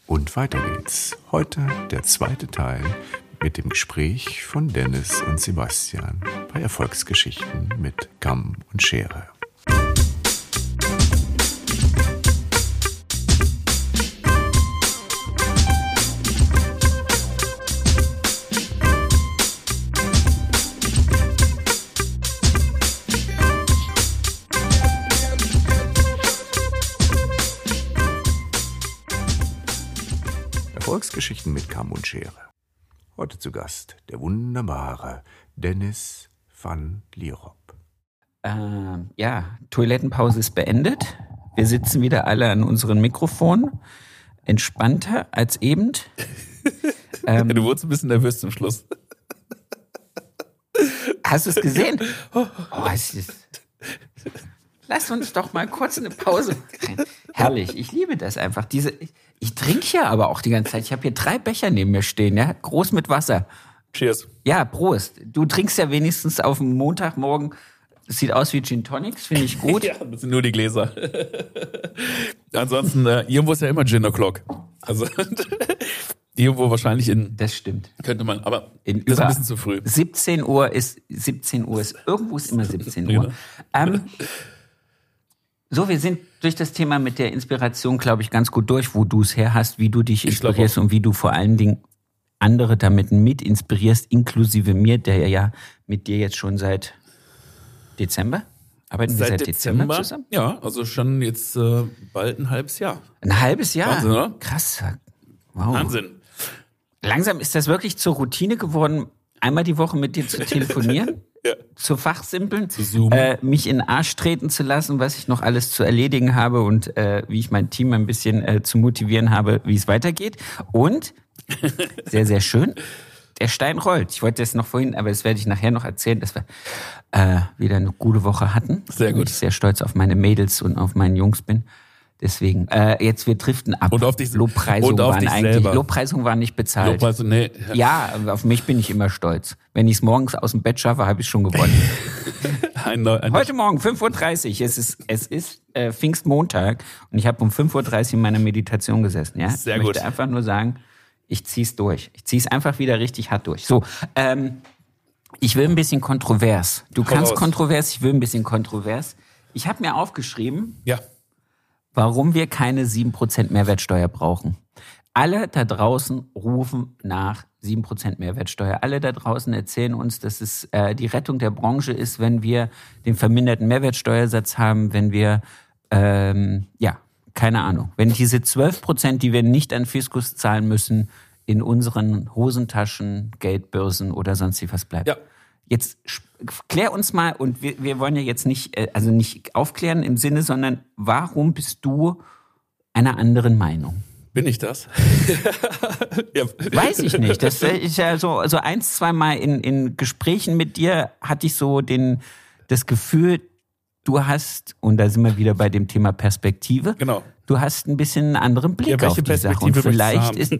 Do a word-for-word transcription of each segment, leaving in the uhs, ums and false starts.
Und weiter geht's. Heute der zweite Teil mit dem Gespräch von Dennis und Sebastian bei Erfolgsgeschichten mit Kamm und Schere. Erfolgsgeschichten mit Kamm und Schere. Heute zu Gast der wunderbare Dennis van Lierop. Ähm, ja, Toilettenpause ist beendet. Wir sitzen wieder alle an unseren Mikrofonen. Entspannter als eben. ähm, du wurdest ein bisschen nervös zum Schluss. Hast du es gesehen? Oh, es ist... Lass uns doch mal kurz eine Pause machen. Herrlich, ich liebe das einfach. Diese, ich, ich trinke ja aber auch die ganze Zeit. Ich habe hier drei Becher neben mir stehen, ja, groß mit Wasser. Cheers. Ja, Prost. Du trinkst ja wenigstens auf dem Montagmorgen. Das sieht aus wie Gin Tonics, finde ich gut. Ja, das sind nur die Gläser. Ansonsten, äh, irgendwo ist ja immer Gin O'Clock. Also irgendwo wahrscheinlich in... Das stimmt. Könnte man, aber in ist ein bisschen zu früh. siebzehn Uhr ist, siebzehn Uhr ist, irgendwo ist immer siebzehn Uhr. ähm, So, wir sind durch das Thema mit der Inspiration, glaube ich, ganz gut durch, wo du es her hast, wie du dich inspirierst und wie du vor allen Dingen andere damit mit inspirierst, inklusive mir, der ja mit dir jetzt schon seit Dezember, arbeiten wir seit Dezember, Dezember zusammen? Ja, also schon jetzt äh, bald ein halbes Jahr. Ein halbes Jahr? Wahnsinn, oder? Krass. Wow. Wahnsinn. Langsam ist das wirklich zur Routine geworden, einmal die Woche mit dir zu telefonieren? Ja. Zu fachsimpeln, zu zoomen. Äh, mich in den Arsch treten zu lassen, was ich noch alles zu erledigen habe und äh, wie ich mein Team ein bisschen äh, zu motivieren habe, wie es weitergeht. Und, sehr, sehr schön, der Stein rollt. Ich wollte das noch vorhin, aber das werde ich nachher noch erzählen, dass wir äh, wieder eine gute Woche hatten. Sehr gut. Und ich sehr stolz auf meine Mädels und auf meinen Jungs bin. Deswegen, äh, jetzt, wir driften ab. Und auf dich, Lobpreisungen und auf waren dich eigentlich, selber. Lobpreisungen waren nicht bezahlt. Lobpreisung, nee. Ja, auf mich bin ich immer stolz. Wenn ich es morgens aus dem Bett schaffe, habe ich schon gewonnen. ein, ein, Heute Morgen, fünf Uhr dreißig, es ist, es ist äh, Pfingstmontag und ich habe um fünf Uhr dreißig in meiner Meditation gesessen. Ja? Sehr ich gut. möchte einfach nur sagen, ich zieh's durch. Ich zieh's einfach wieder richtig hart durch. So, ähm, ich will ein bisschen kontrovers. Du Hau kannst raus. kontrovers, ich will ein bisschen kontrovers. Ich habe mir aufgeschrieben, ja. warum wir keine sieben Prozent Mehrwertsteuer brauchen. Alle da draußen rufen nach sieben Prozent Mehrwertsteuer. Alle da draußen erzählen uns, dass es äh, die Rettung der Branche ist, wenn wir den verminderten Mehrwertsteuersatz haben, wenn wir, ähm, ja, keine Ahnung, wenn diese zwölf Prozent, die wir nicht an Fiskus zahlen müssen, in unseren Hosentaschen, Geldbörsen oder sonst wie was bleibt. Ja. Jetzt klär uns mal, und wir, wir wollen ja jetzt nicht, also nicht aufklären im Sinne, sondern warum bist du einer anderen Meinung? Bin ich das? Ja. Weiß ich nicht. Das ist ja so, so eins, zwei Mal in, in Gesprächen mit dir hatte ich so den, das Gefühl, du hast, und da sind wir wieder bei dem Thema Perspektive, genau. Du hast ein bisschen einen anderen Blick ja, auf die Sache. Und vielleicht ist...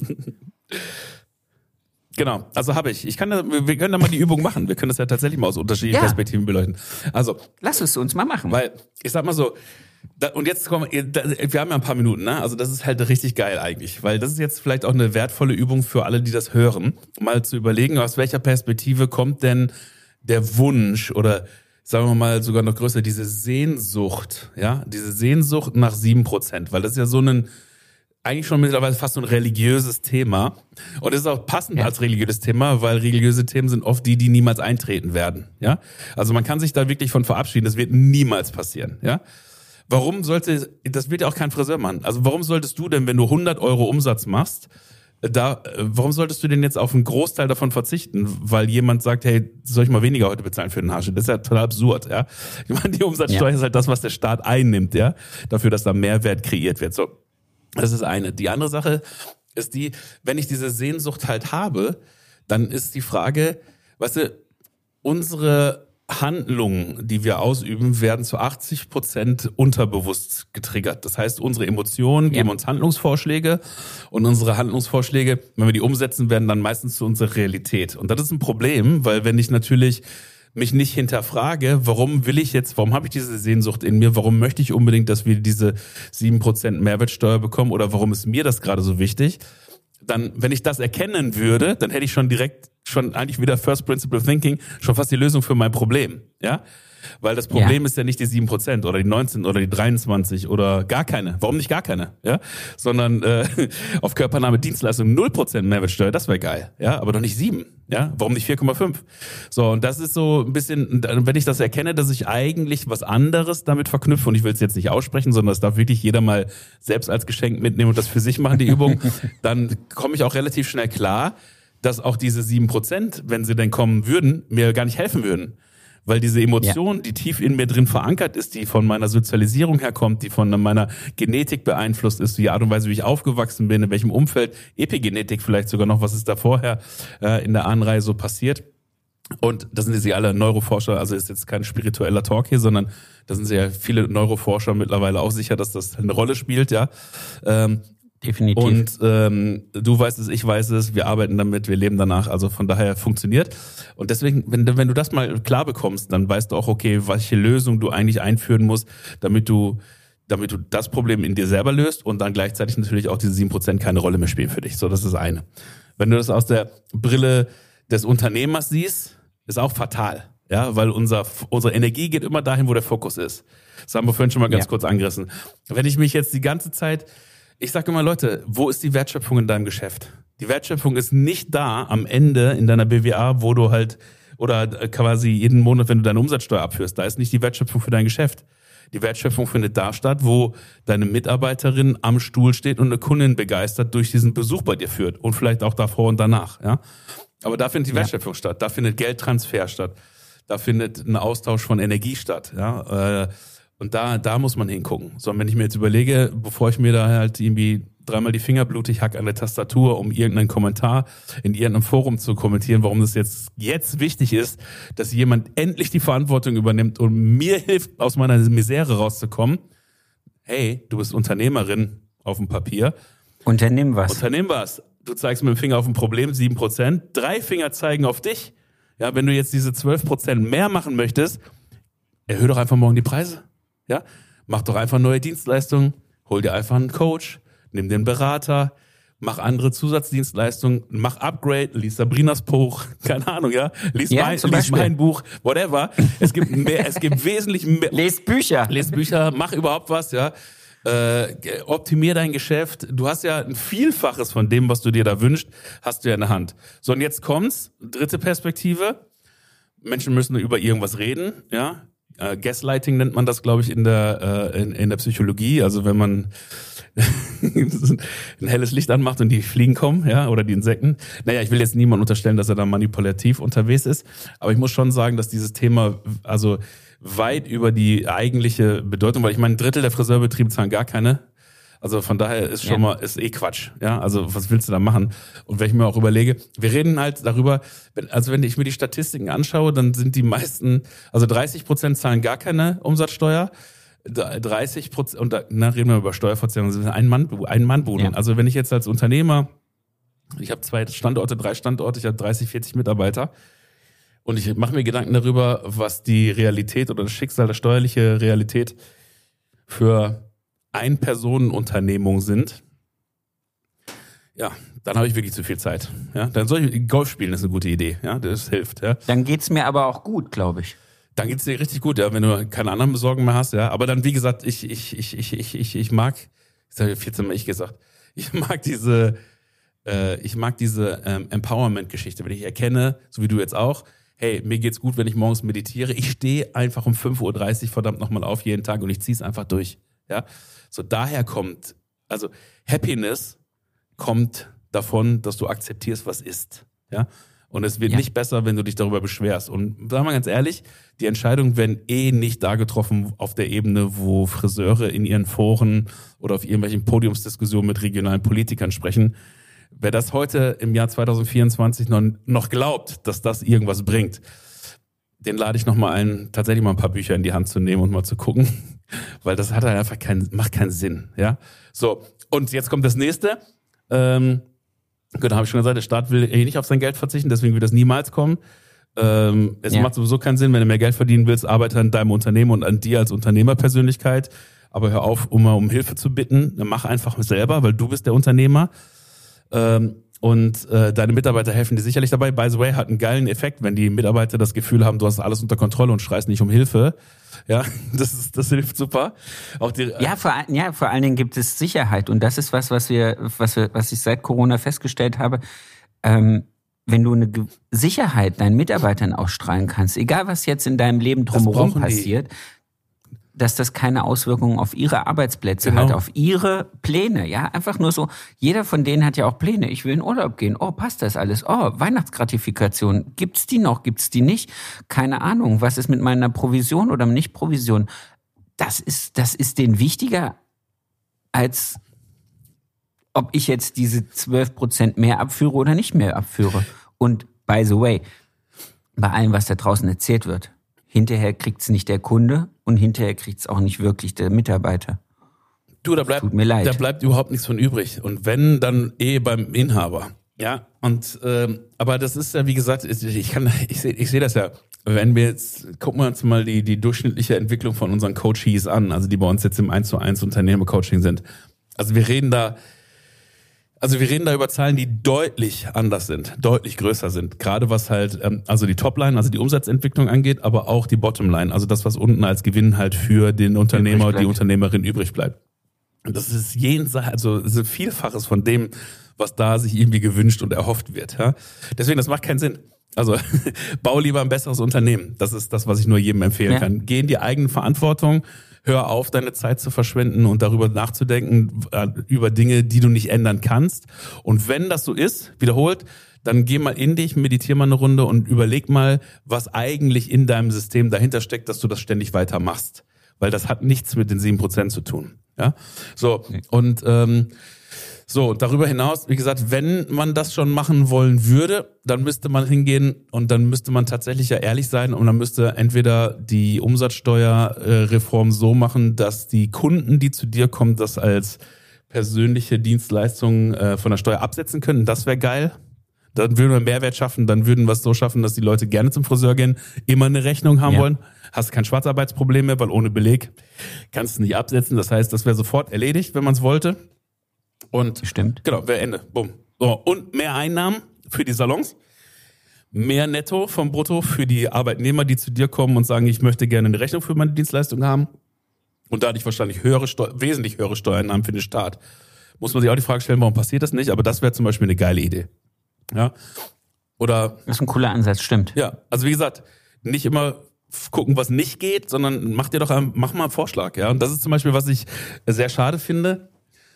Genau, also habe ich. Ich kann, da, wir können da mal die Übung machen. Wir können das ja tatsächlich mal aus unterschiedlichen ja. Perspektiven beleuchten. Also, lass es uns mal machen. Weil, ich sag mal so, da, und jetzt kommen wir, da, wir haben ja ein paar Minuten, ne? Also das ist halt richtig geil eigentlich, weil das ist jetzt vielleicht auch eine wertvolle Übung für alle, die das hören, mal zu überlegen, aus welcher Perspektive kommt denn der Wunsch oder sagen wir mal sogar noch größer, diese Sehnsucht, ja, diese Sehnsucht nach sieben Prozent, weil das ist ja so ein eigentlich schon mittlerweile fast so ein religiöses Thema. Und es ist auch passend ja. als religiöses Thema, weil religiöse Themen sind oft die, die niemals eintreten werden. Ja, also man kann sich da wirklich von verabschieden. Das wird niemals passieren. Ja, warum sollte, das wird ja auch kein Friseur machen. Also warum solltest du denn, wenn du hundert Euro Umsatz machst, da, warum solltest du denn jetzt auf einen Großteil davon verzichten? Weil jemand sagt, hey, soll ich mal weniger heute bezahlen für den Haarschnitt? Das ist ja total absurd. Ja, ich meine, die Umsatzsteuer ja. ist halt das, was der Staat einnimmt, ja, dafür, dass da Mehrwert kreiert wird. So. Das ist eine. Die andere Sache ist die, wenn ich diese Sehnsucht halt habe, dann ist die Frage, weißt du, unsere Handlungen, die wir ausüben, werden zu achtzig Prozent unterbewusst getriggert. Das heißt, unsere Emotionen geben ja. uns Handlungsvorschläge und unsere Handlungsvorschläge, wenn wir die umsetzen, werden dann meistens zu unserer Realität. Und das ist ein Problem, weil wenn ich natürlich mich nicht hinterfrage, warum will ich jetzt, warum habe ich diese Sehnsucht in mir, warum möchte ich unbedingt, dass wir diese sieben Prozent Mehrwertsteuer bekommen oder warum ist mir das gerade so wichtig, dann, wenn ich das erkennen würde, dann hätte ich schon direkt, schon eigentlich wieder First Principle Thinking, schon fast die Lösung für mein Problem, ja? Weil das Problem ja. ist ja nicht die sieben Prozent oder die neunzehn oder die dreiundzwanzig oder gar keine. Warum nicht gar keine? Ja, sondern äh, auf Körpernahme Dienstleistung null Prozent Mehrwertsteuer, das wäre geil. Ja, aber doch nicht sieben. Ja, warum nicht vier Komma fünf? So, und das ist so ein bisschen, wenn ich das erkenne, dass ich eigentlich was anderes damit verknüpfe, und ich will es jetzt nicht aussprechen, sondern das darf wirklich jeder mal selbst als Geschenk mitnehmen und das für sich machen, die Übung, dann komme ich auch relativ schnell klar, dass auch diese sieben Prozent, wenn sie denn kommen würden, mir gar nicht helfen würden. Weil diese Emotion, ja. die tief in mir drin verankert ist, die von meiner Sozialisierung herkommt, die von meiner Genetik beeinflusst ist, die Art und Weise, wie ich aufgewachsen bin, in welchem Umfeld, Epigenetik vielleicht sogar noch, was ist da vorher äh, in der Ahnenreihe so passiert. Und das sind ja alle Neuroforscher, also ist jetzt kein spiritueller Talk hier, sondern da sind sehr viele Neuroforscher mittlerweile auch sicher, dass das eine Rolle spielt, ja. Ähm, Definitiv. Und ähm, du weißt es, ich weiß es, wir arbeiten damit, wir leben danach, also von daher funktioniert. Und deswegen, wenn, wenn du das mal klar bekommst, dann weißt du auch, okay, welche Lösung du eigentlich einführen musst, damit du damit du das Problem in dir selber löst und dann gleichzeitig natürlich auch diese sieben Prozent keine Rolle mehr spielen für dich. So, das ist eine. Wenn du das aus der Brille des Unternehmers siehst, ist auch fatal. Ja, weil unser, unsere Energie geht immer dahin, wo der Fokus ist. Das haben wir vorhin schon mal ganz ja. kurz angerissen. Wenn ich mich jetzt die ganze Zeit Ich sage immer, Leute, wo ist die Wertschöpfung in deinem Geschäft? Die Wertschöpfung ist nicht da am Ende in deiner B W A, wo du halt, oder quasi jeden Monat, wenn du deine Umsatzsteuer abführst, da ist nicht die Wertschöpfung für dein Geschäft. Die Wertschöpfung findet da statt, wo deine Mitarbeiterin am Stuhl steht und eine Kundin begeistert durch diesen Besuch bei dir führt und vielleicht auch davor und danach. Ja, aber da findet die Wertschöpfung ja. statt, da findet Geldtransfer statt, da findet ein Austausch von Energie statt. Ja, äh, Und da, da muss man hingucken. So, und wenn ich mir jetzt überlege, bevor ich mir da halt irgendwie dreimal die Finger blutig hack an der Tastatur, um irgendeinen Kommentar in irgendeinem Forum zu kommentieren, warum das jetzt, jetzt wichtig ist, dass jemand endlich die Verantwortung übernimmt und mir hilft, aus meiner Misere rauszukommen. Hey, du bist Unternehmerin auf dem Papier. Unternimm was. Unternimm was. Du zeigst mit dem Finger auf ein Problem, sieben Prozent. Drei Finger zeigen auf dich. Ja, wenn du jetzt diese zwölf Prozent mehr machen möchtest, erhöhe doch einfach morgen die Preise. Ja, mach doch einfach neue Dienstleistungen, hol dir einfach einen Coach, nimm den Berater, mach andere Zusatzdienstleistungen, mach Upgrade, lies Sabrinas Buch, keine Ahnung, ja, lies, ja, mein, lies mein Buch, whatever. Es gibt mehr, es gibt wesentlich mehr. Lest Bücher. Lest Bücher, mach überhaupt was, ja. Äh, optimier dein Geschäft. Du hast ja ein Vielfaches von dem, was du dir da wünschst, hast du ja in der Hand. So, und jetzt kommt's, dritte Perspektive. Menschen müssen über irgendwas reden, ja. Uh, Gaslighting nennt man das, glaube ich, in der uh, in, in der Psychologie. Also wenn man ein helles Licht anmacht und die Fliegen kommen, ja, oder die Insekten. Naja, ich will jetzt niemand unterstellen, dass er da manipulativ unterwegs ist. Aber ich muss schon sagen, dass dieses Thema also weit über die eigentliche Bedeutung, weil ich meine, ein Drittel der Friseurbetriebe zahlen gar keine. Also von daher ist schon ja. mal, ist eh Quatsch. Ja, also was willst du da machen? Und wenn ich mir auch überlege, wir reden halt darüber, wenn, also wenn ich mir die Statistiken anschaue, dann sind die meisten, also dreißig Prozent zahlen gar keine Umsatzsteuer, dreißig Prozent, und da na, reden wir über Steuerverzerrung, das sind ein Mann, ein Mannbuden. Ja. Also wenn ich jetzt als Unternehmer, ich habe zwei Standorte, drei Standorte, ich habe dreißig, vierzig Mitarbeiter und ich mache mir Gedanken darüber, was die Realität oder das Schicksal, der steuerliche Realität für Ein-Personen-Unternehmung sind, ja, dann habe ich wirklich zu viel Zeit. Ja, dann soll ich Golf spielen, das ist eine gute Idee. Ja, das hilft. Ja. Dann geht's mir aber auch gut, glaube ich. Dann geht's dir richtig gut, ja, wenn du keine anderen Sorgen mehr hast. Ja, aber dann, wie gesagt, ich ich ich ich ich ich ich mag, ich habe vierzehn Mal ich gesagt, ich mag diese äh, ich mag diese ähm, Empowerment-Geschichte, wenn ich erkenne, so wie du jetzt auch. Hey, mir geht's gut, wenn ich morgens meditiere. Ich stehe einfach um fünf Uhr dreißig verdammt nochmal auf jeden Tag und ich ziehe es einfach durch. Ja, so daher kommt, also Happiness kommt davon, dass du akzeptierst, was ist. Ja, und es wird ja. nicht besser, wenn du dich darüber beschwerst. Und sagen wir ganz ehrlich, die Entscheidungen werden eh nicht da getroffen auf der Ebene, wo Friseure in ihren Foren oder auf irgendwelchen Podiumsdiskussionen mit regionalen Politikern sprechen. Wer das heute im Jahr zwanzig vierundzwanzig noch, noch glaubt, dass das irgendwas bringt, den lade ich noch mal ein, tatsächlich mal ein paar Bücher in die Hand zu nehmen und mal zu gucken, weil das hat halt einfach keinen, macht keinen Sinn, ja. So, und jetzt kommt das nächste. Ähm, genau, habe ich schon gesagt, der Staat will eh nicht auf sein Geld verzichten, deswegen wird das niemals kommen. Ähm, es Ja. macht sowieso keinen Sinn, wenn du mehr Geld verdienen willst, arbeite an deinem Unternehmen und an dir als Unternehmerpersönlichkeit. Aber hör auf, um mal um Hilfe zu bitten. Dann mach einfach selber, weil du bist der Unternehmer. Ähm, und äh, deine Mitarbeiter helfen dir sicherlich dabei. By the way, hat einen geilen Effekt, wenn die Mitarbeiter das Gefühl haben, du hast alles unter Kontrolle und schreist nicht um Hilfe. Ja, das ist, das hilft super. Auch die, Ja, vor, al- ja, vor allen Dingen gibt es Sicherheit. Und das ist was, was wir, was wir, was ich seit Corona festgestellt habe. Ähm, wenn du eine Ge- Sicherheit deinen Mitarbeitern ausstrahlen kannst, egal was jetzt in deinem Leben drumherum brauchen die. passiert, dass das keine Auswirkungen auf ihre Arbeitsplätze Genau. hat, auf ihre Pläne. Ja, einfach nur so, jeder von denen hat ja auch Pläne. Ich will in Urlaub gehen. Oh, passt das alles? Oh, Weihnachtsgratifikation. Gibt's die noch? Gibt's die nicht? Keine Ahnung. Was ist mit meiner Provision oder nicht Provision? Das ist, das ist denen wichtiger, als ob ich jetzt diese zwölf Prozent mehr abführe oder nicht mehr abführe. Und by the way, bei allem, was da draußen erzählt wird, hinterher kriegt's nicht der Kunde und hinterher kriegt's auch nicht wirklich der Mitarbeiter. Du, da bleibt, Tut mir leid. da bleibt überhaupt nichts von übrig. Und wenn, dann eh beim Inhaber. Ja, und ähm, aber das ist ja, wie gesagt, ich kann, ich sehe ich seh das ja. Wenn wir jetzt, gucken wir uns mal die, die durchschnittliche Entwicklung von unseren Coaches an, also die bei uns jetzt im eins zu eins Unternehmercoaching sind. Also wir reden da, also wir reden da über Zahlen, die deutlich anders sind, deutlich größer sind. Gerade was halt, ähm, also die Topline, also die Umsatzentwicklung angeht, aber auch die Bottomline, also das, was unten als Gewinn halt für den Unternehmer und die Unternehmerin übrig bleibt. Und das ist jenseits, also das ist ein Vielfaches von dem, was da sich irgendwie gewünscht und erhofft wird. Ja? Deswegen, das macht keinen Sinn. Also bau lieber ein besseres Unternehmen. Das ist das, was ich nur jedem empfehlen Ja. kann. Geh in die eigene Verantwortung, hör auf, deine Zeit zu verschwenden und darüber nachzudenken, äh, über Dinge, die du nicht ändern kannst. Und wenn das so ist, wiederholt, dann geh mal in dich, meditier mal eine Runde und überleg mal, was eigentlich in deinem System dahinter steckt, dass du das ständig weiter machst. Weil das hat nichts mit den sieben Prozent zu tun. Ja, so, und ähm, so, und darüber hinaus, wie gesagt, wenn man das schon machen wollen würde, dann müsste man hingehen und dann müsste man tatsächlich ja ehrlich sein und dann müsste entweder die Umsatzsteuerreform so machen, dass die Kunden, die zu dir kommen, das als persönliche Dienstleistung äh, von der Steuer absetzen können. Das wäre geil. Dann würden wir Mehrwert schaffen, dann würden wir es so schaffen, dass die Leute gerne zum Friseur gehen, immer eine Rechnung haben Ja. wollen. Hast kein Schwarzarbeitsproblem mehr, weil ohne Beleg kannst du nicht absetzen. Das heißt, das wäre sofort erledigt, wenn man es wollte. Und Stimmt. genau, wäre Ende. Bumm. So, und mehr Einnahmen für die Salons, mehr Netto vom Brutto für die Arbeitnehmer, die zu dir kommen und sagen, ich möchte gerne eine Rechnung für meine Dienstleistung haben. Und dadurch wahrscheinlich höhere Steu- wesentlich höhere Steuereinnahmen für den Staat. Muss man sich auch die Frage stellen, warum passiert das nicht? Aber das wäre zum Beispiel eine geile Idee. Ja. Oder, Das ist ein cooler Ansatz, stimmt. ja, also wie gesagt, nicht immer f- gucken, was nicht geht, sondern mach dir doch ein, mach mal einen Vorschlag, ja. Und das ist zum Beispiel, was ich sehr schade finde.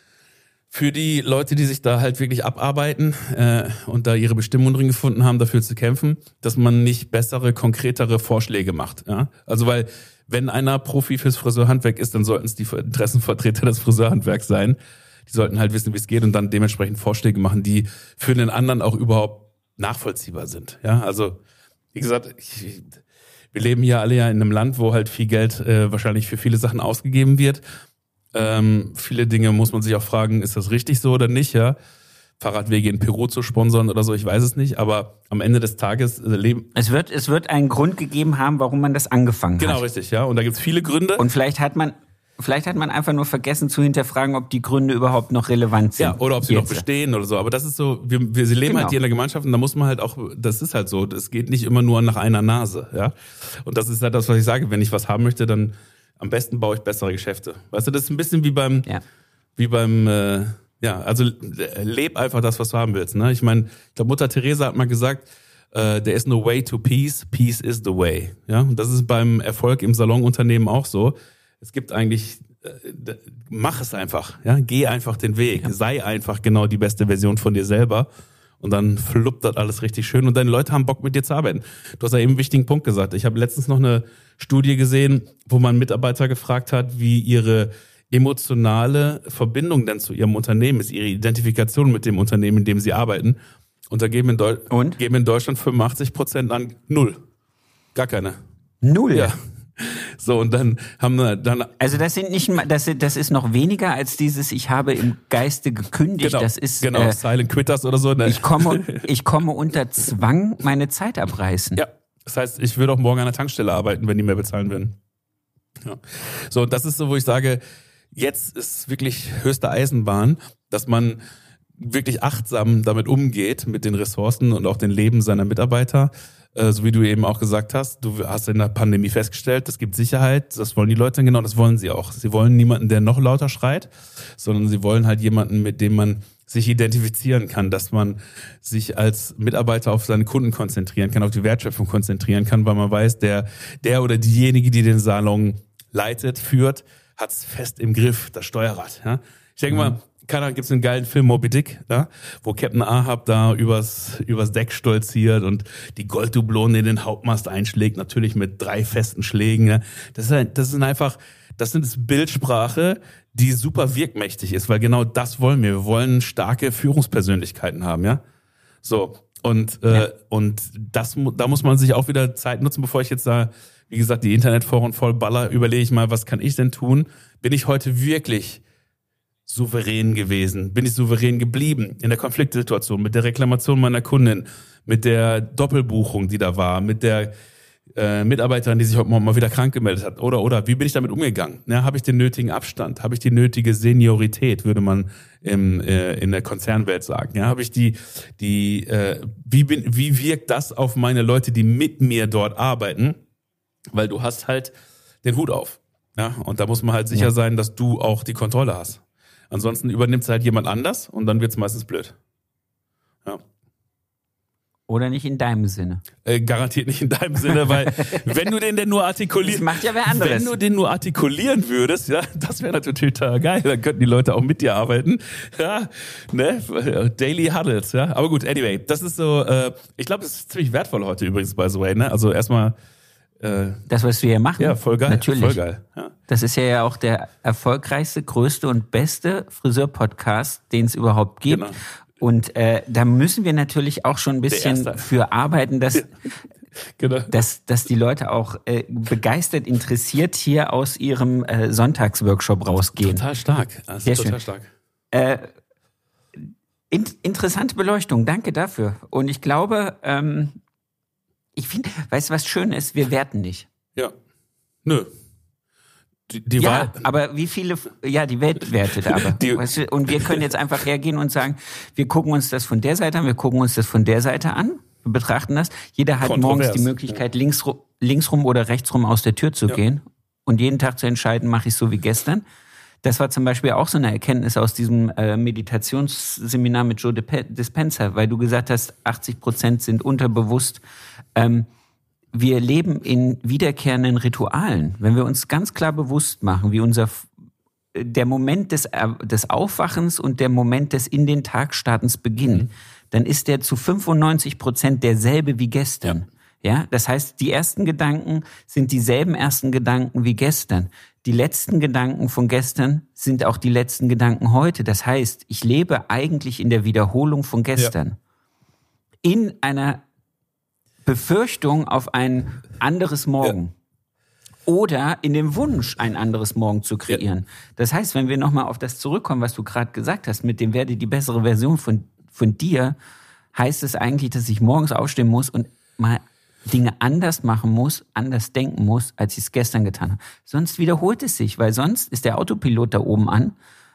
Für die Leute, die sich da halt wirklich abarbeiten äh, und da ihre Bestimmung drin gefunden haben, dafür zu kämpfen, dass man nicht bessere, konkretere Vorschläge macht. Ja? Also weil, wenn einer Profi fürs Friseurhandwerk ist, dann sollten es die Interessenvertreter des Friseurhandwerks sein. Die sollten halt wissen, wie es geht und dann dementsprechend Vorschläge machen, die für den anderen auch überhaupt nachvollziehbar sind. Ja, also wie gesagt, ich, wir leben hier alle ja in einem Land, wo halt viel Geld äh, wahrscheinlich für viele Sachen ausgegeben wird. Ähm, viele Dinge muss man sich auch fragen, ist das richtig so oder nicht, ja? Fahrradwege in Peru zu sponsern oder so, ich weiß es nicht, aber am Ende des Tages äh, leben... Es wird, es wird einen Grund gegeben haben, warum man das angefangen Genau, hat. richtig, ja, und da gibt's viele Gründe. Und vielleicht hat man, vielleicht hat man einfach nur vergessen zu hinterfragen, ob die Gründe überhaupt noch relevant sind. Ja, oder ob sie noch Jetzt. bestehen oder so. Aber das ist so, wir, wir sie leben Genau. halt hier in der Gemeinschaft und da muss man halt auch, das ist halt so, das geht nicht immer nur nach einer Nase, ja. Und das ist halt das, was ich sage, wenn ich was haben möchte, dann am besten baue ich bessere Geschäfte. Weißt du, das ist ein bisschen wie beim, Ja. wie beim, äh, ja, also äh, leb einfach das, was du haben willst. Ne? Ich meine, ich glaube, Mutter Teresa hat mal gesagt, äh, there is no way to peace, peace is the way. Ja, und das ist beim Erfolg im Salonunternehmen auch so. Es gibt eigentlich, äh, mach es einfach, ja, geh einfach den Weg, ja. Sei einfach genau die beste Version von dir selber. Und dann fluppt das alles richtig schön und deine Leute haben Bock, mit dir zu arbeiten. Du hast ja eben einen wichtigen Punkt gesagt. Ich habe letztens noch eine Studie gesehen, wo man Mitarbeiter gefragt hat, wie ihre emotionale Verbindung denn zu ihrem Unternehmen ist, ihre Identifikation mit dem Unternehmen, in dem sie arbeiten. Und da geben in, Deu- Und? geben in Deutschland fünfundachtzig Prozent an null. Gar keine. Null. Ja. So, und dann haben wir dann... Also das sind nicht mal, das, das ist noch weniger als dieses, ich habe im Geiste gekündigt. Genau, das ist, genau äh, Silent Quitters oder so. Ne? ich komme, ich komme unter Zwang meine Zeit abreißen. Ja, Das heißt, ich würde auch morgen an der Tankstelle arbeiten, wenn die mehr bezahlen würden. Ja. So, und das ist so, wo ich sage, jetzt ist wirklich höchste Eisenbahn, dass man wirklich achtsam damit umgeht, mit den Ressourcen und auch den Leben seiner Mitarbeiter. Äh, so wie du eben auch gesagt hast, du hast in der Pandemie festgestellt, es gibt Sicherheit, das wollen die Leute, genau, das wollen sie auch. Sie wollen niemanden, der noch lauter schreit, sondern sie wollen halt jemanden, mit dem man sich identifizieren kann, dass man sich als Mitarbeiter auf seine Kunden konzentrieren kann, auf die Wertschöpfung konzentrieren kann, weil man weiß, der, der oder diejenige, die den Salon leitet, führt, hat's fest im Griff, das Steuerrad. Ja? Ich denke mhm. mal, keine Ahnung, gibt's einen geilen Film Moby Dick, ja? Wo Captain Ahab da übers, übers Deck stolziert und die Golddublonen in den Hauptmast einschlägt, natürlich mit drei festen Schlägen. Ja? Das ist halt, das sind einfach, das ist Bildsprache, die super wirkmächtig ist, weil genau das wollen wir. Wir wollen starke Führungspersönlichkeiten haben, ja. So, und äh, ja. und das, da muss man sich auch wieder Zeit nutzen, bevor ich jetzt da, wie gesagt, die Internetforen voll baller, überlege ich mal, was kann ich denn tun? Bin ich heute wirklich souverän gewesen? Bin ich souverän geblieben in der Konfliktsituation, mit der Reklamation meiner Kundin, mit der Doppelbuchung, die da war, mit der äh, Mitarbeiterin, die sich heute Morgen mal wieder krank gemeldet hat? Oder, oder, wie bin ich damit umgegangen? Ja, habe ich den nötigen Abstand? Habe ich die nötige Seniorität, würde man im, äh, in der Konzernwelt sagen? Ja, habe ich die, die, äh, wie bin, wie wirkt das auf meine Leute, die mit mir dort arbeiten? Weil du hast halt den Hut auf. Ja, und da muss man halt sicher ja. sein, dass du auch die Kontrolle hast. Ansonsten übernimmt es halt jemand anders und dann wird es meistens blöd. Ja. Oder nicht in deinem Sinne. Äh, garantiert nicht in deinem Sinne, weil wenn du den denn nur artikulieren, das macht ja wer anderes. Wenn du den nur artikulieren würdest, ja, das wäre natürlich total geil. Dann könnten die Leute auch mit dir arbeiten. Ja, ne, Daily Huddles, ja. Aber gut, anyway, das ist so. Äh, ich glaube, das ist ziemlich wertvoll heute übrigens, by the way. Ne, also erstmal. Äh, das, was wir hier machen? Ja, voll geil. Natürlich. Voll geil. Ja. Das ist ja auch der erfolgreichste, größte und beste Friseur-Podcast, den es überhaupt gibt. Genau. Und äh, da müssen wir natürlich auch schon ein bisschen für arbeiten, dass, genau. dass, dass die Leute auch äh, begeistert, interessiert hier aus ihrem äh, Sonntagsworkshop rausgehen. Total stark. Also Sehr total schön. stark. Äh, in, interessante Beleuchtung, danke dafür. Und ich glaube, ähm, ich finde, weißt du, was schön ist? Wir werten nicht. Ja. Nö. Die, die ja, Wahl, aber wie viele, ja, die Welt wertet aber. Die, weißt du, und wir können jetzt einfach hergehen und sagen, wir gucken uns das von der Seite an, wir gucken uns das von der Seite an, wir betrachten das. Jeder hat morgens die Möglichkeit, ja. links, linksrum oder rechtsrum aus der Tür zu ja. gehen und jeden Tag zu entscheiden, mache ich so wie gestern. Das war zum Beispiel auch so eine Erkenntnis aus diesem äh, Meditationsseminar mit Joe Dispenza, weil du gesagt hast, achtzig Prozent sind unterbewusst. Ähm, Wir leben in wiederkehrenden Ritualen. Wenn wir uns ganz klar bewusst machen, wie unser der Moment des, des Aufwachens und der Moment des in den Tag startens beginnen, mhm. dann ist der zu fünfundneunzig Prozent derselbe wie gestern. Ja. ja, das heißt, die ersten Gedanken sind dieselben ersten Gedanken wie gestern. Die letzten Gedanken von gestern sind auch die letzten Gedanken heute. Das heißt, ich lebe eigentlich in der Wiederholung von gestern. Ja. In einer Befürchtung auf ein anderes Morgen. Ja. Oder in dem Wunsch, ein anderes Morgen zu kreieren. Ja. Das heißt, wenn wir nochmal auf das zurückkommen, was du gerade gesagt hast, mit dem werde die bessere Version von, von dir, heißt es eigentlich, dass ich morgens aufstehen muss und mal Dinge anders machen muss, anders denken muss, als ich es gestern getan habe. Sonst wiederholt es sich, weil sonst ist der Autopilot da oben an,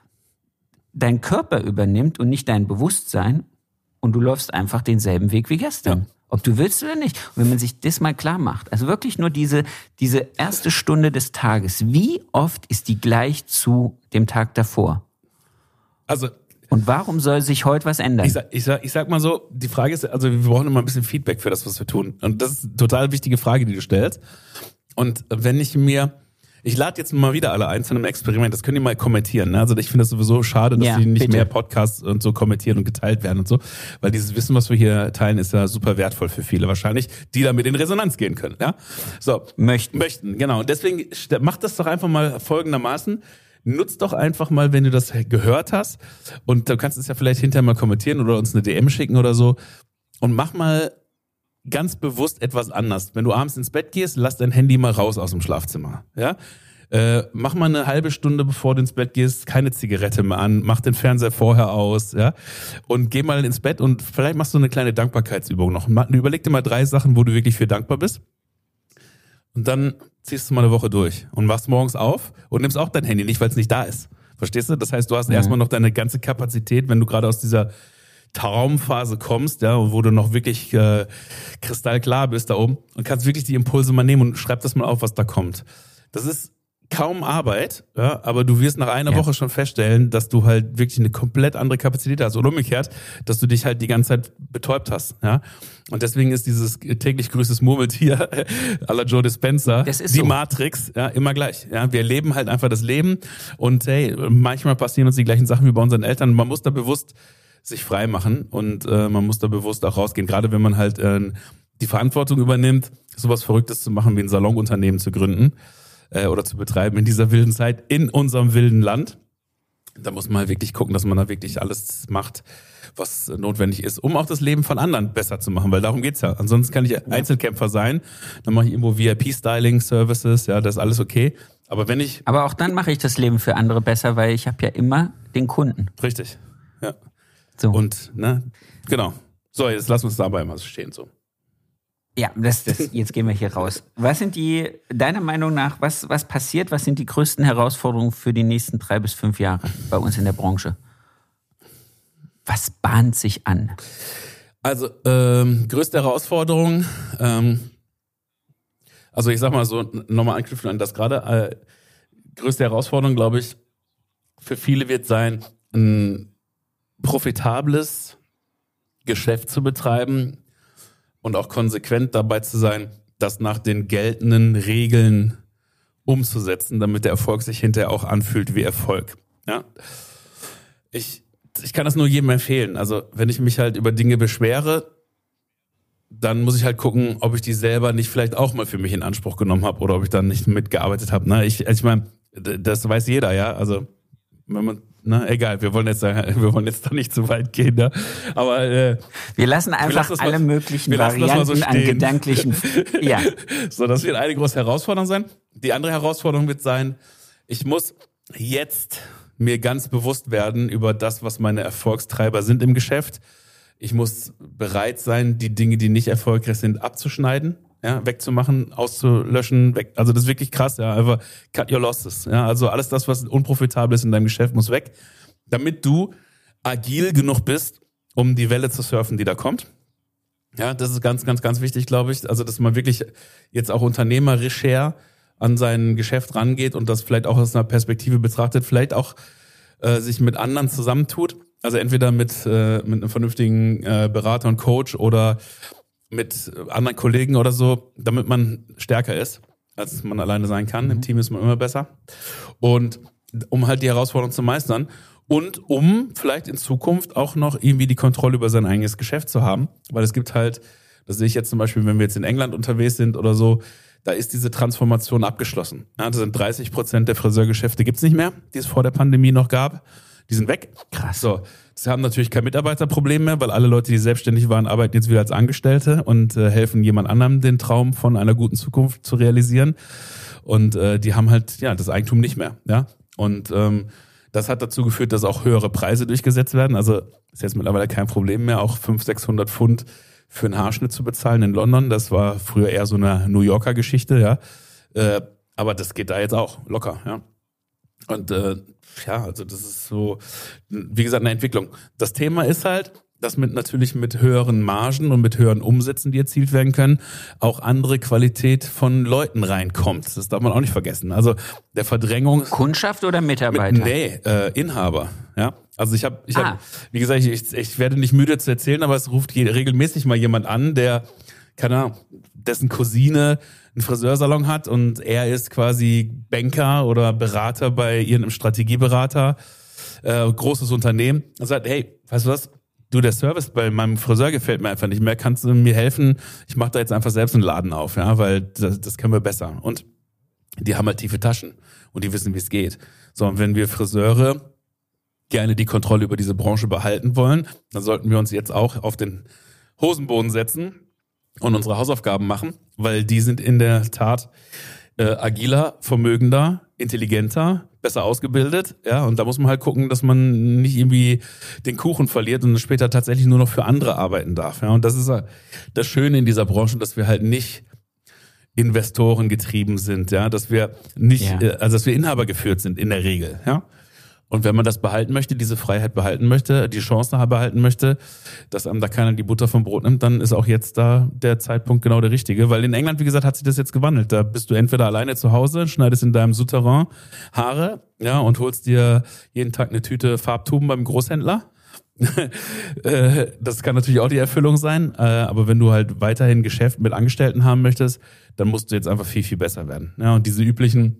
dein Körper übernimmt und nicht dein Bewusstsein und du läufst einfach denselben Weg wie gestern. Ja. Ob du willst oder nicht. Und wenn man sich das mal klar macht, also wirklich nur diese, diese erste Stunde des Tages, wie oft ist die gleich zu dem Tag davor? Also, und warum soll sich heute was ändern? Ich sag, ich sag, ich sag mal so, die Frage ist, also wir brauchen immer ein bisschen Feedback für das, was wir tun. Und das ist eine total wichtige Frage, die du stellst. Und wenn ich mir, ich lade jetzt mal wieder alle ein zu einem Experiment, das könnt ihr mal kommentieren. Ne? Also ich finde das sowieso schade, dass ja, die nicht bitte. mehr Podcasts und so kommentiert und geteilt werden und so. Weil dieses Wissen, was wir hier teilen, ist ja super wertvoll für viele wahrscheinlich, die damit in Resonanz gehen können. Ja? So, möchten. Möchten, genau. Und deswegen macht das doch einfach mal folgendermaßen. Nutzt doch einfach mal, wenn du das gehört hast und du kannst es ja vielleicht hinterher mal kommentieren oder uns eine D M schicken oder so und mach mal ganz bewusst etwas anders. Wenn du abends ins Bett gehst, lass dein Handy mal raus aus dem Schlafzimmer. Ja, Äh, mach mal eine halbe Stunde, bevor du ins Bett gehst, keine Zigarette mehr an, mach den Fernseher vorher aus, ja, und geh mal ins Bett und vielleicht machst du eine kleine Dankbarkeitsübung noch. Überleg dir mal drei Sachen, wo du wirklich für dankbar bist. Und dann ziehst du mal eine Woche durch und wachst morgens auf und nimmst auch dein Handy, nicht weil es nicht da ist. Verstehst du? Das heißt, du hast mhm. erstmal noch deine ganze Kapazität, wenn du gerade aus dieser Traumphase kommst, ja, wo du noch wirklich äh, kristallklar bist da oben und kannst wirklich die Impulse mal nehmen und schreib das mal auf, was da kommt. Das ist kaum Arbeit, ja, aber du wirst nach einer ja. Woche schon feststellen, dass du halt wirklich eine komplett andere Kapazität hast. Oder umgekehrt, dass du dich halt die ganze Zeit betäubt hast. Ja. Und deswegen ist dieses täglich grüßtes Murmeltier à la Joe Dispenza, die so. Matrix, ja, immer gleich. Ja. Wir leben halt einfach das Leben und hey, manchmal passieren uns die gleichen Sachen wie bei unseren Eltern. Man muss da bewusst sich frei machen und äh, man muss da bewusst auch rausgehen. Gerade wenn man halt äh, die Verantwortung übernimmt, sowas Verrücktes zu machen, wie ein Salonunternehmen zu gründen oder zu betreiben in dieser wilden Zeit, in unserem wilden Land. Da muss man halt wirklich gucken, dass man da wirklich alles macht, was notwendig ist, um auch das Leben von anderen besser zu machen, weil darum geht's ja. Ansonsten kann ich Einzelkämpfer sein, dann mache ich irgendwo V I P-Styling-Services, ja, das ist alles okay. Aber wenn ich... Aber auch dann mache ich das Leben für andere besser, weil ich habe ja immer den Kunden. Richtig, ja. So. Und, ne, genau. So, jetzt lassen wir es dabei mal stehen, so. Ja, das, das, jetzt gehen wir hier raus. Was sind die, deiner Meinung nach, was, was passiert, was sind die größten Herausforderungen für die nächsten drei bis fünf Jahre bei uns in der Branche? Was bahnt sich an? Also, ähm, größte Herausforderung, ähm, also ich sag mal so, nochmal anknüpfen an das gerade, äh, größte Herausforderung, glaube ich, für viele wird sein, ein profitables Geschäft zu betreiben, und auch konsequent dabei zu sein, das nach den geltenden Regeln umzusetzen, damit der Erfolg sich hinterher auch anfühlt wie Erfolg. Ja? Ich, ich kann das nur jedem empfehlen. Also wenn ich mich halt über Dinge beschwere, dann muss ich halt gucken, ob ich die selber nicht vielleicht auch mal für mich in Anspruch genommen habe oder ob ich dann nicht mitgearbeitet habe. Ne? Ich, ich meine, das weiß jeder, ja. Also wenn man Na, egal, wir wollen jetzt wir wollen jetzt da nicht zu weit gehen, ne? Aber äh, wir lassen einfach wir lassen alle mal, möglichen Varianten so an gedanklichen. Ja. So, das wird eine große Herausforderung sein. Die andere Herausforderung wird sein, ich muss jetzt mir ganz bewusst werden über das, was meine Erfolgstreiber sind im Geschäft. Ich muss bereit sein, die Dinge, die nicht erfolgreich sind, abzuschneiden. Ja, wegzumachen, auszulöschen, weg. Also das ist wirklich krass, ja, einfach cut your losses. Ja, also alles das, was unprofitabel ist in deinem Geschäft, muss weg, damit du agil genug bist, um die Welle zu surfen, die da kommt. Ja, das ist ganz, ganz, ganz wichtig, glaube ich. Also, dass man wirklich jetzt auch unternehmerischer an sein Geschäft rangeht und das vielleicht auch aus einer Perspektive betrachtet, vielleicht auch äh, sich mit anderen zusammentut. Also entweder mit, äh, mit einem vernünftigen äh, Berater und Coach oder mit anderen Kollegen oder so, damit man stärker ist, als man alleine sein kann. Mhm. Im Team ist man immer besser. Und um halt die Herausforderung zu meistern und um vielleicht in Zukunft auch noch irgendwie die Kontrolle über sein eigenes Geschäft zu haben. Weil es gibt halt, das sehe ich jetzt zum Beispiel, wenn wir jetzt in England unterwegs sind oder so, da ist diese Transformation abgeschlossen. Ja, das sind dreißig Prozent der Friseurgeschäfte gibt's nicht mehr, die es vor der Pandemie noch gab. Die sind weg. Krass. So, sie haben natürlich kein Mitarbeiterproblem mehr, weil alle Leute, die selbstständig waren, arbeiten jetzt wieder als Angestellte und äh, helfen jemand anderem, den Traum von einer guten Zukunft zu realisieren. Und äh, die haben halt ja das Eigentum nicht mehr. Ja, und ähm, das hat dazu geführt, dass auch höhere Preise durchgesetzt werden. Also ist jetzt mittlerweile kein Problem mehr, auch fünfhundert, sechshundert Pfund für einen Haarschnitt zu bezahlen in London. Das war früher eher so eine New Yorker Geschichte, ja. Äh, aber das geht da jetzt auch locker, ja. Und äh, ja, also das ist so, wie gesagt, eine Entwicklung. Das Thema ist halt, dass mit natürlich mit höheren Margen und mit höheren Umsätzen, die erzielt werden können, auch andere Qualität von Leuten reinkommt. Das darf man auch nicht vergessen. Also der Verdrängung... Kundschaft oder Mitarbeiter? Mit, nee, äh, Inhaber. Ja, also ich habe, ich ah. hab, wie gesagt, ich, ich werde nicht müde zu erzählen, aber es ruft regelmäßig mal jemand an, der, keine Ahnung, dessen Cousine einen Friseursalon hat und er ist quasi Banker oder Berater bei irgendeinem Strategieberater, äh, großes Unternehmen, und sagt, hey, weißt du was, du, der Service bei meinem Friseur gefällt mir einfach nicht mehr, kannst du mir helfen? Ich mache da jetzt einfach selbst einen Laden auf, ja, weil das, das können wir besser. Und die haben halt tiefe Taschen und die wissen, wie es geht. So, und wenn wir Friseure gerne die Kontrolle über diese Branche behalten wollen, dann sollten wir uns jetzt auch auf den Hosenboden setzen und unsere Hausaufgaben machen, weil die sind in der Tat äh, agiler, vermögender, intelligenter, besser ausgebildet, ja, und da muss man halt gucken, dass man nicht irgendwie den Kuchen verliert und später tatsächlich nur noch für andere arbeiten darf, ja, und das ist das Schöne in dieser Branche, dass wir halt nicht Investoren getrieben sind, ja, dass wir nicht, ja. also dass wir Inhaber geführt sind in der Regel, ja. Und wenn man das behalten möchte, diese Freiheit behalten möchte, die Chance behalten möchte, dass einem da keiner die Butter vom Brot nimmt, dann ist auch jetzt da der Zeitpunkt genau der richtige. Weil in England, wie gesagt, hat sich das jetzt gewandelt. Da bist du entweder alleine zu Hause, schneidest in deinem Souterrain Haare, ja, und holst dir jeden Tag eine Tüte Farbtuben beim Großhändler. Das kann natürlich auch die Erfüllung sein, aber wenn du halt weiterhin Geschäft mit Angestellten haben möchtest, dann musst du jetzt einfach viel, viel besser werden. Ja, und diese üblichen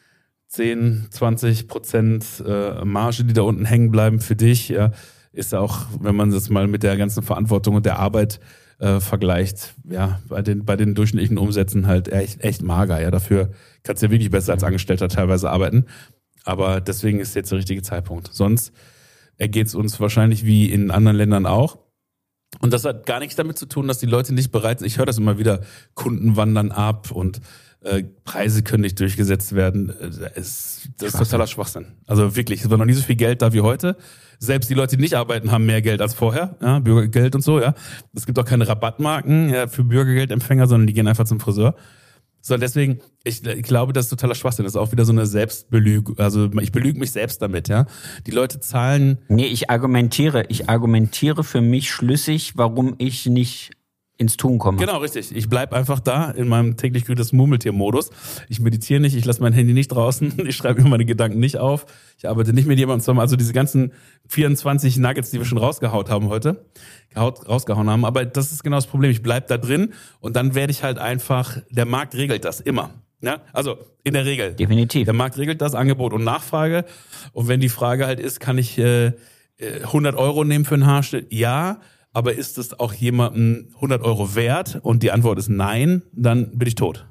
zehn, zwanzig Prozent Marge, die da unten hängen bleiben für dich, ja, ist auch, wenn man das mal mit der ganzen Verantwortung und der Arbeit äh, vergleicht, ja, bei den bei den durchschnittlichen Umsätzen halt echt, echt mager. Ja, dafür kannst du ja wirklich besser als Angestellter teilweise arbeiten. Aber deswegen ist jetzt der richtige Zeitpunkt. Sonst ergeht es uns wahrscheinlich wie in anderen Ländern auch. Und das hat gar nichts damit zu tun, dass die Leute nicht bereit sind. Ich höre das immer wieder, Kunden wandern ab und äh, Preise können nicht durchgesetzt werden. Es, das ist totaler Schwachsinn. Also wirklich, es war noch nie so viel Geld da wie heute. Selbst die Leute, die nicht arbeiten, haben mehr Geld als vorher, ja, Bürgergeld und so, ja. Es gibt auch keine Rabattmarken ja, für Bürgergeldempfänger, sondern die gehen einfach zum Friseur. So, deswegen, ich, ich glaube, das ist totaler Schwachsinn. Das ist auch wieder so eine Selbstbelüge. Also ich belüge mich selbst damit, ja. Die Leute zahlen. Nee, ich argumentiere. Ich argumentiere für mich schlüssig, warum ich nicht ins Tun komme. Genau, richtig. Ich bleib einfach da in meinem täglich grünes Murmeltier-Modus. Ich meditiere nicht, ich lasse mein Handy nicht draußen, ich schreibe mir meine Gedanken nicht auf, ich arbeite nicht mit jemandem zusammen. Also diese ganzen vierundzwanzig Nuggets, die wir schon rausgehaut haben heute, gehaut, rausgehauen haben. Aber das ist genau das Problem. Ich bleib da drin und dann werde ich halt einfach, der Markt regelt das immer. Ja, also in der Regel. Definitiv. Der Markt regelt das, Angebot und Nachfrage. Und wenn die Frage halt ist, kann ich äh, hundert Euro nehmen für einen Haarschnitt? Ja. Aber ist es auch jemandem hundert Euro wert? Und die Antwort ist nein, dann bin ich tot.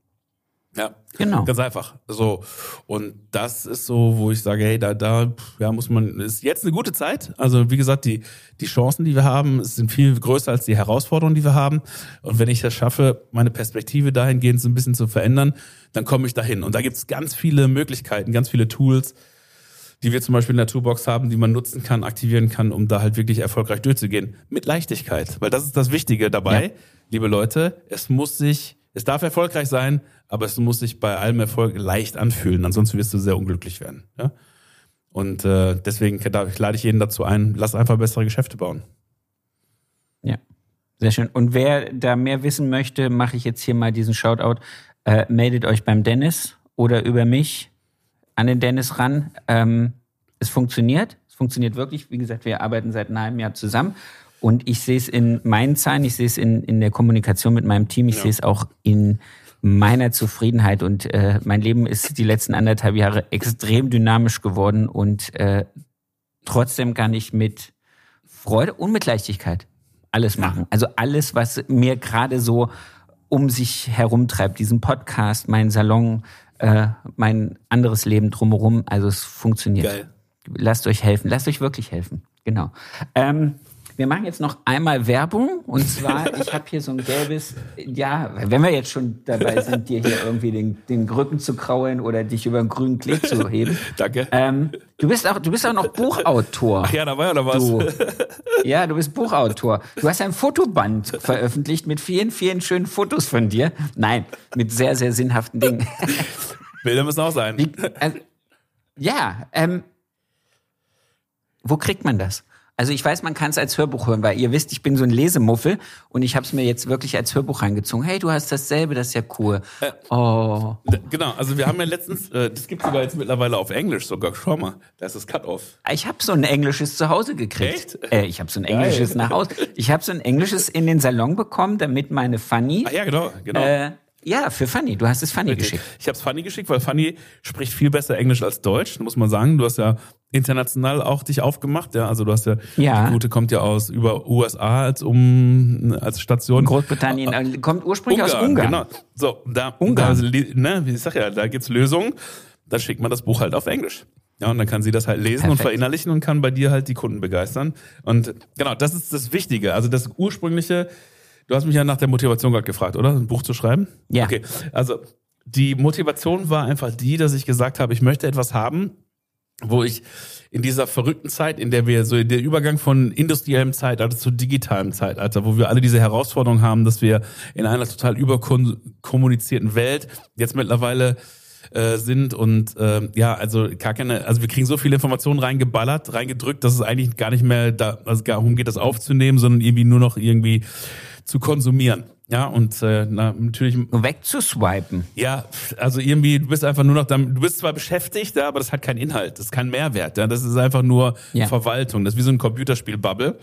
Ja, genau. Ganz einfach. So. Und das ist so, wo ich sage, hey, da, da, ja, muss man, ist jetzt eine gute Zeit. Also, wie gesagt, die, die Chancen, die wir haben, sind viel größer als die Herausforderungen, die wir haben. Und wenn ich das schaffe, meine Perspektive dahingehend so ein bisschen zu verändern, dann komme ich dahin. Und da gibt's ganz viele Möglichkeiten, ganz viele Tools, die wir zum Beispiel in der Toolbox haben, die man nutzen kann, aktivieren kann, um da halt wirklich erfolgreich durchzugehen. Mit Leichtigkeit. Weil das ist das Wichtige dabei, ja. Liebe Leute, es muss sich, es darf erfolgreich sein, aber es muss sich bei allem Erfolg leicht anfühlen, ansonsten wirst du sehr unglücklich werden. Ja? Und äh, deswegen lade ich jeden dazu ein, lass einfach bessere Geschäfte bauen. Ja, sehr schön. Und wer da mehr wissen möchte, mache ich jetzt hier mal diesen Shoutout. Äh, meldet euch beim Dennis oder über mich an den Dennis ran. Ähm, es funktioniert. Es funktioniert wirklich. Wie gesagt, wir arbeiten seit einem halben Jahr zusammen. Und ich sehe es in meinen Zahlen, ich sehe es in, in der Kommunikation mit meinem Team, ich ja. sehe es auch in meiner Zufriedenheit. Und äh, mein Leben ist die letzten anderthalb Jahre extrem dynamisch geworden. Und äh, trotzdem kann ich mit Freude und mit Leichtigkeit alles machen. Also alles, was mir gerade so um sich herumtreibt. Diesen Podcast, meinen Salon, äh, mein anderes Leben drumherum. Also es funktioniert. Geil. Lasst euch helfen. Lasst euch wirklich helfen. Genau. Ähm, wir machen jetzt noch einmal Werbung. Und zwar, ich habe hier so ein gelbes, ja, wenn wir jetzt schon dabei sind, dir hier irgendwie den, den Rücken zu kraulen oder dich über einen grünen Klee zu heben. Danke. Ähm, du bist auch, du bist auch noch Buchautor. Ach ja, da war ja noch was. Du, ja, du bist Buchautor. Du hast ein Fotoband veröffentlicht mit vielen, vielen schönen Fotos von dir. Nein, mit sehr, sehr sinnhaften Dingen. Bilder müssen auch sein. Wie, also, ja, ähm, wo kriegt man das? Also ich weiß, man kann es als Hörbuch hören, weil ihr wisst, ich bin so ein Lesemuffel und ich habe es mir jetzt wirklich als Hörbuch reingezogen. Hey, du hast dasselbe, das ist ja cool. Äh, oh. Genau, also wir haben ja letztens, äh, das gibt sogar jetzt mittlerweile auf Englisch sogar. Schau mal, da ist das Cut-Off. Ich habe so ein englisches zu Hause gekriegt. Echt? Äh, ich habe so ein englisches Geil. nach Hause. Ich habe so ein englisches in den Salon bekommen, damit meine Fanny... Ah ja, genau, genau. Äh, Ja, für Fanny. Du hast es Fanny okay. geschickt. Ich habe es Fanny geschickt, weil Fanny spricht viel besser Englisch als Deutsch, muss man sagen. Du hast ja international auch dich aufgemacht, ja. Also du hast ja, ja. die Gute kommt ja aus über U S A als um als Station. Großbritannien äh, kommt ursprünglich Ungarn, aus Ungarn. Genau. So, da, Ungarn. da ne, wie ich sag ja, da gibt's Lösungen. Dann schickt man das Buch halt auf Englisch. Ja, und dann kann sie das halt lesen Perfekt. und verinnerlichen und kann bei dir halt die Kunden begeistern. Und genau, das ist das Wichtige. Also das ursprüngliche. Du hast mich ja nach der Motivation gerade gefragt, oder? Ein Buch zu schreiben? Ja. Okay, also die Motivation war einfach die, dass ich gesagt habe, ich möchte etwas haben, wo ich in dieser verrückten Zeit, in der wir so in der Übergang von industriellem Zeitalter zu digitalem Zeitalter, wo wir alle diese Herausforderung haben, dass wir in einer total überkommunizierten Welt jetzt mittlerweile äh, sind und äh, ja, also gar keine, also wir kriegen so viele Informationen reingeballert, reingedrückt, dass es eigentlich gar nicht mehr da, also darum geht, das aufzunehmen, sondern irgendwie nur noch irgendwie zu konsumieren. Ja, und äh, na, natürlich wegzuswipen. Ja, also irgendwie, du bist einfach nur noch, damit, du bist zwar beschäftigt, ja, aber das hat keinen Inhalt, das ist kein Mehrwert. Ja, das ist einfach nur ja. Verwaltung, das ist wie so ein Computerspiel-Bubble.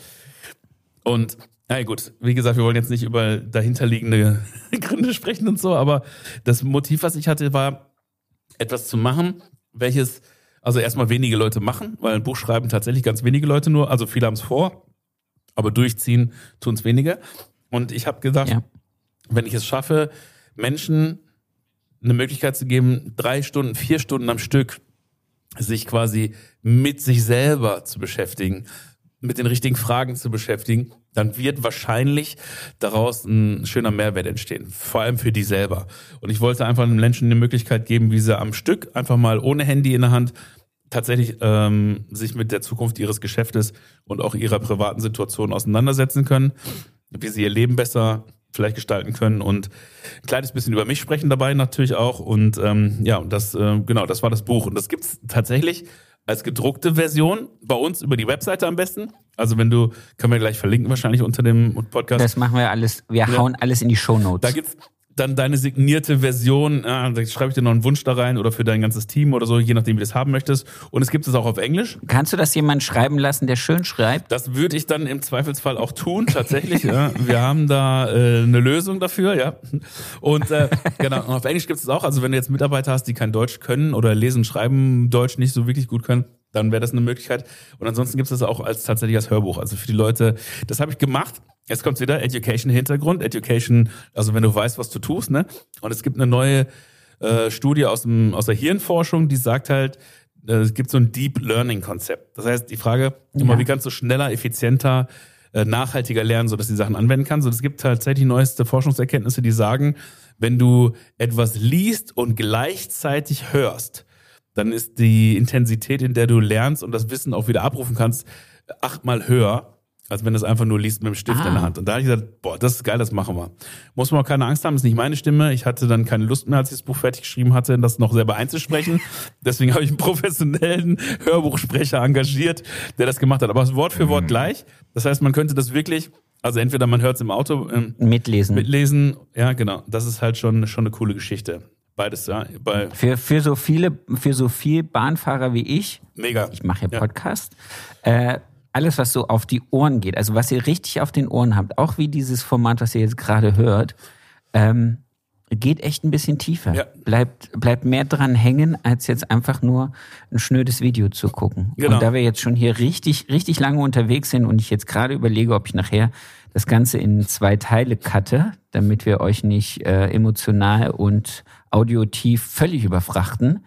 Und, na gut, wie gesagt, wir wollen jetzt nicht über dahinterliegende Gründe sprechen und so, aber das Motiv, was ich hatte, war, etwas zu machen, welches, also erstmal wenige Leute machen, weil ein Buch schreiben tatsächlich ganz wenige Leute nur, also viele haben es vor, aber durchziehen tun es wenige. Und ich habe gedacht, ja. wenn ich es schaffe, Menschen eine Möglichkeit zu geben, drei Stunden, vier Stunden am Stück sich quasi mit sich selber zu beschäftigen, mit den richtigen Fragen zu beschäftigen, dann wird wahrscheinlich daraus ein schöner Mehrwert entstehen, vor allem für die selber. Und ich wollte einfach den Menschen eine Möglichkeit geben, wie sie am Stück einfach mal ohne Handy in der Hand tatsächlich ähm, sich mit der Zukunft ihres Geschäftes und auch ihrer privaten Situation auseinandersetzen können, wie sie ihr Leben besser vielleicht gestalten können und ein kleines bisschen über mich sprechen dabei natürlich auch. Und ähm, ja, das äh, genau, das war das Buch. Und das gibt's tatsächlich als gedruckte Version bei uns über die Webseite am besten. Also wenn du, können wir gleich verlinken wahrscheinlich unter dem Podcast. Das machen wir alles, wir ja. hauen alles in die Shownotes. Da gibt's dann deine signierte Version, ah, da schreibe ich dir noch einen Wunsch da rein oder für dein ganzes Team oder so, je nachdem, wie du das haben möchtest. Und es gibt es auch auf Englisch. Kannst du das jemand schreiben lassen, der schön schreibt? Das würde ich dann im Zweifelsfall auch tun, tatsächlich. ja. Wir haben da äh, eine Lösung dafür, ja. Und äh, genau, und auf Englisch gibt es auch. Also wenn du jetzt Mitarbeiter hast, die kein Deutsch können oder lesen, schreiben, Deutsch nicht so wirklich gut können, dann wäre das eine Möglichkeit. Und ansonsten gibt es das auch als tatsächlich als Hörbuch. Also für die Leute, das habe ich gemacht. Jetzt kommt's wieder, Education-Hintergrund. Education, also wenn du weißt, was du tust, ne? Und es gibt eine neue äh, Studie aus dem aus der Hirnforschung, die sagt halt, äh, es gibt so ein Deep Learning-Konzept. Das heißt, die Frage ja. immer, wie kannst du schneller, effizienter, äh, nachhaltiger lernen, sodass du die Sachen anwenden kannst. Und es gibt tatsächlich neueste Forschungserkenntnisse, die sagen, wenn du etwas liest und gleichzeitig hörst, dann ist die Intensität, in der du lernst und das Wissen auch wieder abrufen kannst, achtmal höher, als wenn du es einfach nur liest mit dem Stift ah. in der Hand. Und da habe ich gesagt, boah, das ist geil, das machen wir. Muss man auch keine Angst haben, das ist nicht meine Stimme. Ich hatte dann keine Lust mehr, als ich das Buch fertig geschrieben hatte, das noch selber einzusprechen. Deswegen habe ich einen professionellen Hörbuchsprecher engagiert, der das gemacht hat. Aber es ist Wort für Wort mhm. gleich. Das heißt, man könnte das wirklich, also entweder man hört es im Auto. Ähm, mitlesen. Mitlesen, ja genau. Das ist halt schon, schon eine coole Geschichte. Beides, ja. Bei für, für so viele, für so viel Bahnfahrer wie ich. Mega. Ich mache ja Podcast. Ja. Äh, alles, was so auf die Ohren geht, also was ihr richtig auf den Ohren habt, auch wie dieses Format, was ihr jetzt gerade hört, ähm, geht echt ein bisschen tiefer. Ja. Bleibt, bleibt mehr dran hängen, als jetzt einfach nur ein schnödes Video zu gucken. Genau. Und da wir jetzt schon hier richtig, richtig lange unterwegs sind und ich jetzt gerade überlege, ob ich nachher das Ganze in zwei Teile cutte, damit wir euch nicht äh, emotional und audiotief völlig überfrachten,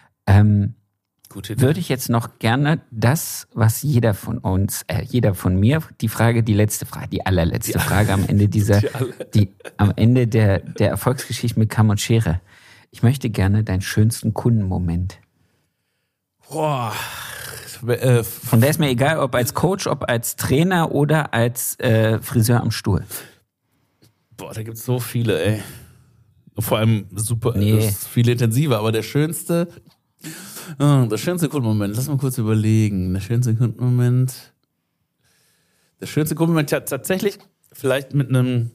ähm, würde ich jetzt noch gerne das, was jeder von uns, äh, jeder von mir, die Frage, die letzte Frage, die allerletzte die Frage am Ende dieser, die, die am Ende der, der Erfolgsgeschichte mit Kamm und Schere. Ich möchte gerne deinen schönsten Kundenmoment. Boah. Und da ist mir egal, ob als Coach, ob als Trainer oder als äh, Friseur am Stuhl. Boah, da gibt's so viele, ey. Vor allem super, nee. das ist viel intensiver, aber der schönste, oh, der schönste Kundenmoment, lass mal kurz überlegen. Der schönste Kundenmoment, der schönste Kundenmoment, ja, tatsächlich, vielleicht mit einem,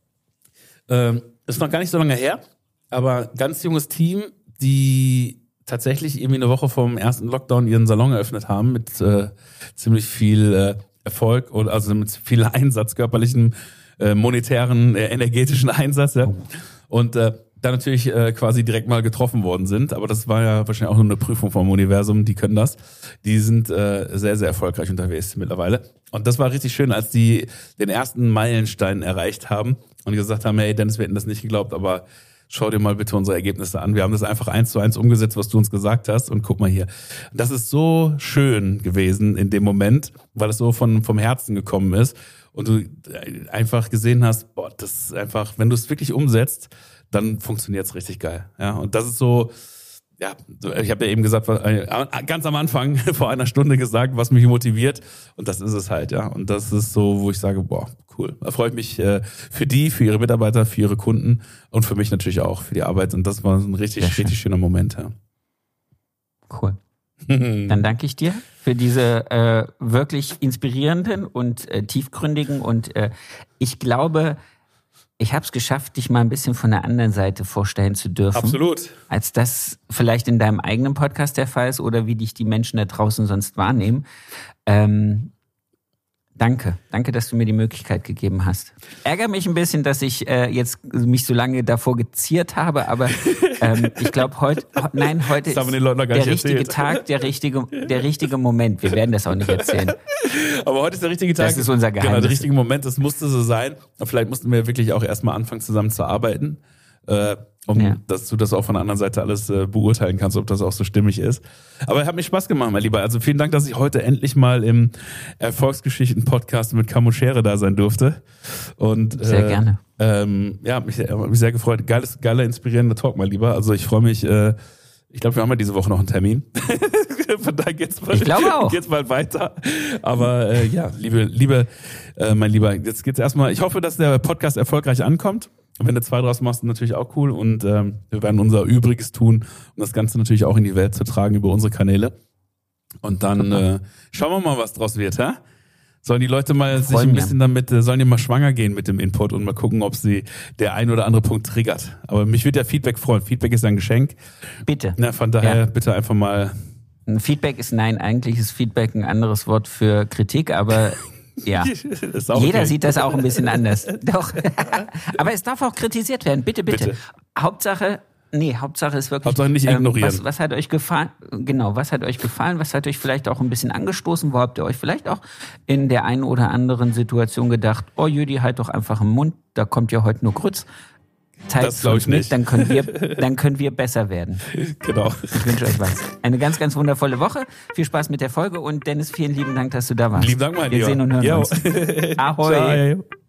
ähm, ist noch gar nicht so lange her, aber ganz junges Team, die tatsächlich irgendwie eine Woche vom ersten Lockdown ihren Salon eröffnet haben mit äh, ziemlich viel äh, Erfolg und also mit viel Einsatz, körperlichen, äh, monetären, äh, energetischen Einsatz, ja. Und äh, da natürlich äh, quasi direkt mal getroffen worden sind, aber das war ja wahrscheinlich auch nur eine Prüfung vom Universum, die können das. Die sind äh, sehr, sehr erfolgreich unterwegs mittlerweile. Und das war richtig schön, als die den ersten Meilenstein erreicht haben und gesagt haben, hey Dennis, wir hätten das nicht geglaubt, aber schau dir mal bitte unsere Ergebnisse an. Wir haben das einfach eins zu eins umgesetzt, was du uns gesagt hast. Und guck mal hier. Das ist so schön gewesen in dem Moment, weil es so von, vom Herzen gekommen ist. Und du einfach gesehen hast, boah, das ist einfach, wenn du es wirklich umsetzt, dann funktioniert's richtig geil. Ja, und das ist so, ja, ich habe ja eben gesagt, ganz am Anfang vor einer Stunde gesagt, was mich motiviert, und das ist es halt, ja. Und das ist so, wo ich sage, boah, cool. Da freue ich mich äh, für die, für ihre Mitarbeiter, für ihre Kunden und für mich natürlich auch, für die Arbeit. Und das war ein richtig, Sehr schön. richtig schöner Moment, ja. Cool. Dann danke ich dir für diese äh, wirklich inspirierenden und äh, tiefgründigen und äh, ich glaube, ich habe es geschafft, dich mal ein bisschen von der anderen Seite vorstellen zu dürfen. Absolut. Als das vielleicht in deinem eigenen Podcast der Fall ist oder wie dich die Menschen da draußen sonst wahrnehmen. Ähm, danke. Danke, dass du mir die Möglichkeit gegeben hast. Ärgere mich ein bisschen, dass ich äh, jetzt mich so lange davor geziert habe, aber ähm, ich glaube, heute, nein, heute Das haben ist wir den Leuten noch gar der nicht richtige erzählt. Tag, der richtige, der richtige Moment. Wir werden das auch nicht erzählen. Aber heute ist der richtige Tag. Das ist unser Geheimnis. Genau, der richtige Moment, das musste so sein. Und vielleicht mussten wir wirklich auch erstmal anfangen, zusammen zu arbeiten, äh, um Ja. dass du das auch von der anderen Seite alles äh, beurteilen kannst, ob das auch so stimmig ist. Aber es hat mir Spaß gemacht, mein Lieber. Also vielen Dank, dass ich heute endlich mal im Erfolgsgeschichten-Podcast mit Cam und Schere da sein durfte. Und, Sehr äh, gerne. Ähm, ja, hat mich, hat mich sehr gefreut. Geiles, geiler, inspirierender Talk, mein Lieber. Also ich freue mich, äh, ich glaube, wir haben ja diese Woche noch einen Termin. Von daher geht's bald, Ich glaube auch. geht's bald weiter. Aber äh, ja, liebe, liebe, äh, mein Lieber, jetzt geht's erstmal. Ich hoffe, dass der Podcast erfolgreich ankommt. Wenn du zwei draus machst, natürlich auch cool. Und ähm, wir werden unser Übriges tun, um das Ganze natürlich auch in die Welt zu tragen über unsere Kanäle. Und dann äh, schauen wir mal, was draus wird, hä? Sollen die Leute mal sich ein bisschen damit, äh, sollen die mal schwanger gehen mit dem Input und mal gucken, ob sie der ein oder andere Punkt triggert. Aber mich wird ja Feedback freuen. Feedback ist ein Geschenk. Bitte. Na, von daher Ja. bitte einfach mal. Ein Feedback ist nein, eigentlich ist Feedback ein anderes Wort für Kritik, aber ja. Ist auch Jeder okay. sieht das auch ein bisschen anders. Doch. Aber es darf auch kritisiert werden. Bitte, bitte. Bitte. Hauptsache, nee, Hauptsache ist wirklich. Hauptsache nicht ignorieren. Was, was hat euch gefallen? Genau, was hat euch gefallen? Was hat euch vielleicht auch ein bisschen angestoßen? Wo habt ihr euch vielleicht auch in der einen oder anderen Situation gedacht, oh Jüdi, halt doch einfach im Mund, da kommt ja heute nur Grütz. Teilt Das glaub ich uns mit, nicht. Dann können wir, dann können wir besser werden. Genau. Ich wünsche euch was. Eine ganz, ganz wundervolle Woche. Viel Spaß mit der Folge und Dennis, vielen lieben Dank, dass du da warst. Lieben Dank, mein Wir Lieber. sehen und hören Jo. uns. Ahoi. Ciao.